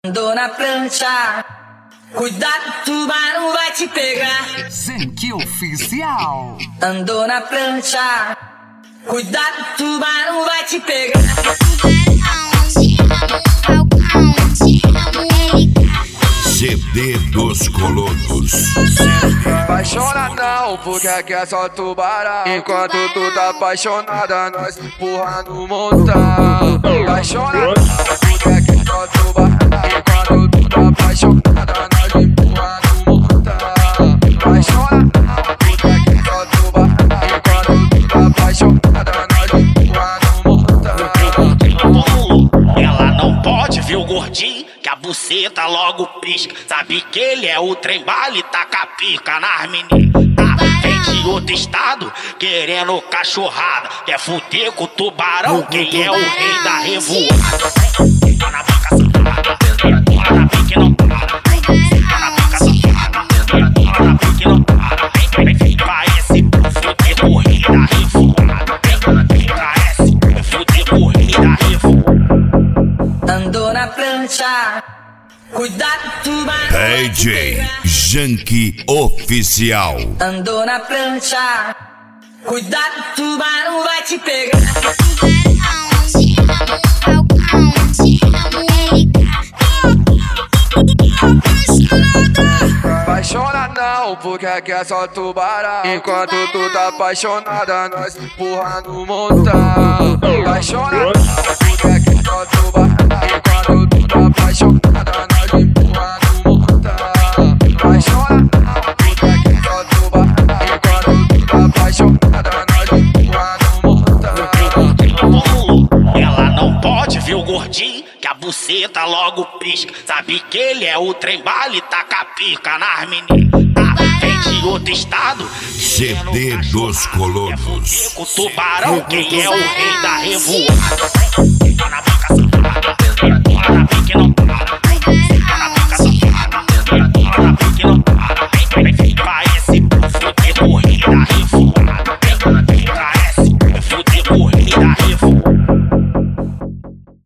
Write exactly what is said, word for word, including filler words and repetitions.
Andou na prancha, cuidado, tubarão vai te pegar. Zenki Oficial. Andou na prancha, cuidado, tubarão vai te pegar. C D dos Colonos. Apaixonadão, porque aqui é só tubarão. Enquanto tu tá apaixonada, nós empurrando o montão. Apaixonadão, porque aqui é só tubarão. Enquanto tu tá apaixonada, nós empurrando o montão. Apaixonadão, porque aqui é só tubarão. Enquanto tu tá apaixonada, nós empurrando o montão. Ela não pode ver o gordinho, que a buceta logo pisca. Sabe que ele é o trem bala e taca pica nas meninas. Tá, vem de outro estado, querendo cachorrada. Quer fuder com o tubarão, quem é o rei da revoada. Tá na boca safada, tá na pique não para. Tá na boca safada, tá na pique não para. Vem, vem, pra esse fuder com o rei da revoada. Vem, pra esse fuder com o rei da revoada. Andou na prancha, cuidado, tubarão D vai te J pegar. Zenki Oficial. Andou na prancha, cuidado, tubarão vai te pegar. Apaixonadão, porque aqui é só tubarão. Enquanto tu tá apaixonada, nós empurrando o montão. Apaixonadão, porque aqui é só tubarão. Enquanto tu tá apaixonada, nós empurrando o montão. Apaixonadão, porque aqui é só tubarão. Enquanto tu tá apaixonada, nós empurrando o montão. Ela não pode ver o gordinho, que a buceta logo pisca. Sabe que ele é o trem bala e taca pica nas meninas. Tá, vem de outro estado, C D dos Colonos. com o tubarão, quem é o rei da revoada.